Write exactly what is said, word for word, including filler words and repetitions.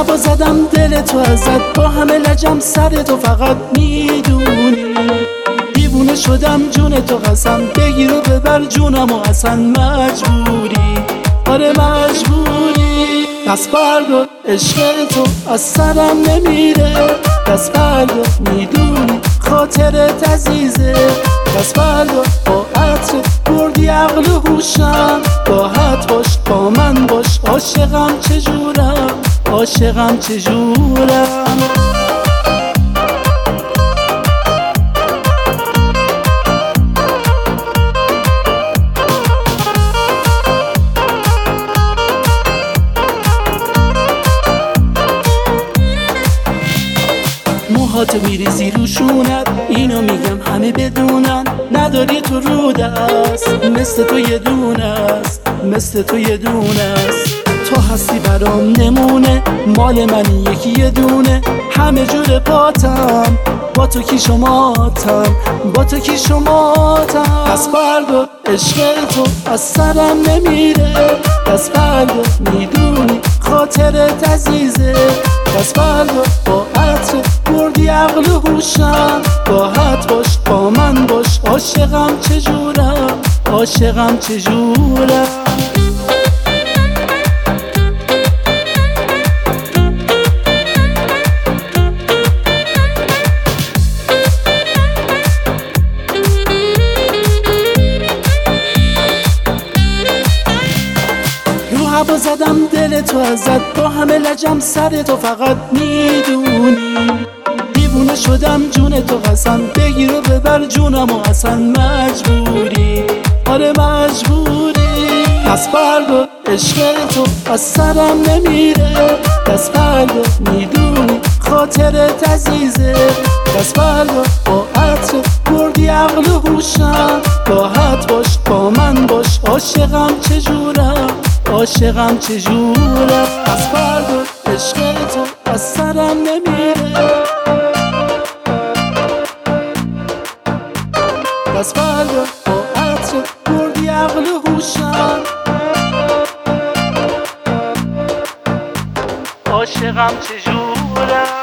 هوا زدم دل تو ازت، با همه لجم سر تو فقط میدونی. دیوونه شدم جون تو قسم، بگیر و ببر جونم و اصلا مجبوری، آره مجبوری. دست بردار عشق تو از سرم نمیره، دست بردار میدونی خاطرت عزیزه. دست بردار با عطر بردی عقل و هوشم، راحت باش با من باش، عاشقم چجورم عاشقم چجورم. موهاتو میریزی روشونت، اینو میگم همه بدونن، نداری تو رو دست، مثل تو یه دونه است، مثل تو یه دونه است. تو هستی برام نمونه، مال منی یکی یه دونه، همه جور پاتم با تو کی شماتم، با تو کی شماتم. دست بردار عشق تو از سرم نمیره، دست بردار میدونی خاطرت عزیزه. دست بردار با عطر بردی عقل و هوشم، راحت باش با من باش، عاشقم چجورم عاشقم چجورم. هوا زدم دل تو ازت، با همه لجم سر تو فقط میدونی. دیوونه شدم جون تو قسم، بگیر و ببر جونم و اصلا مجبوری، آره مجبوری. دست بردار عشق تو از سرم نمیره، دست بردار میدونی خاطرت عزیزه. دست بردار با عطر بردی عقل و هوشم، راحت باش با من باش، عاشقم چجورم عاشقم چجورم. دست بردار عشق تو از سرم نمیره، دست بردار با عطر بردی عقل و هوشم، عاشقم چجورم.